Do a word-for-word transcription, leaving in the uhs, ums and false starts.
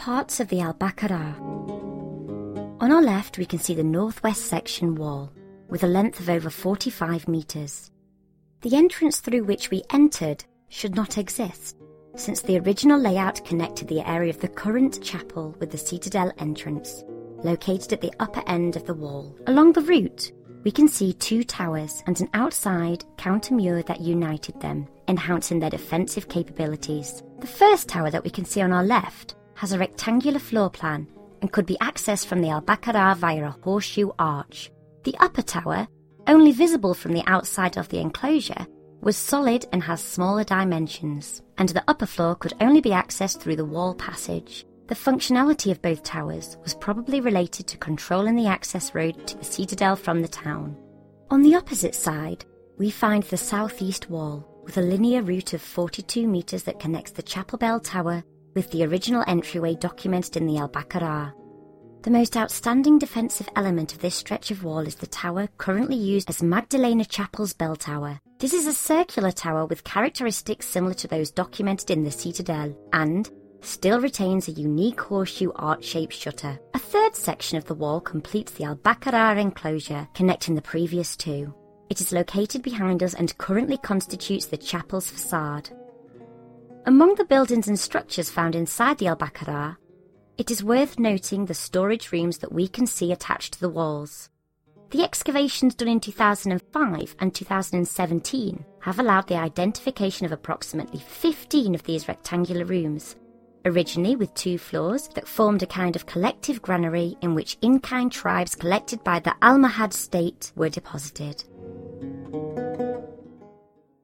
Parts of the Al-Baqarah. On our left we can see the northwest section wall, with a length of over forty-five metres. The entrance through which we entered should not exist, since the original layout connected the area of the current chapel with the citadel entrance, located at the upper end of the wall. Along the route, we can see two towers and an outside counter-mur that united them, enhancing their defensive capabilities. The first tower that we can see on our left has a rectangular floor plan and could be accessed from the Al-Baqarah via a horseshoe arch. The upper tower, only visible from the outside of the enclosure, was solid and has smaller dimensions, and the upper floor could only be accessed through the wall passage. The functionality of both towers was probably related to controlling the access road to the citadel from the town. On the opposite side, we find the southeast wall, with a linear route of forty-two metres that connects the chapel bell tower with the original entryway documented in the Al-Baqarah. The most outstanding defensive element of this stretch of wall is the tower currently used as Magdalena Chapel's bell tower. This is a circular tower with characteristics similar to those documented in the citadel, and still retains a unique horseshoe arch-shaped shutter. A third section of the wall completes the Al-Baqarah enclosure, connecting the previous two. It is located behind us and currently constitutes the chapel's facade. Among the buildings and structures found inside the Al-Baqarah, it is worth noting the storage rooms that we can see attached to the walls. The excavations done in two thousand five and two thousand seventeen have allowed the identification of approximately fifteen of these rectangular rooms, originally with two floors that formed a kind of collective granary in which in-kind tribes collected by the Almohad state were deposited.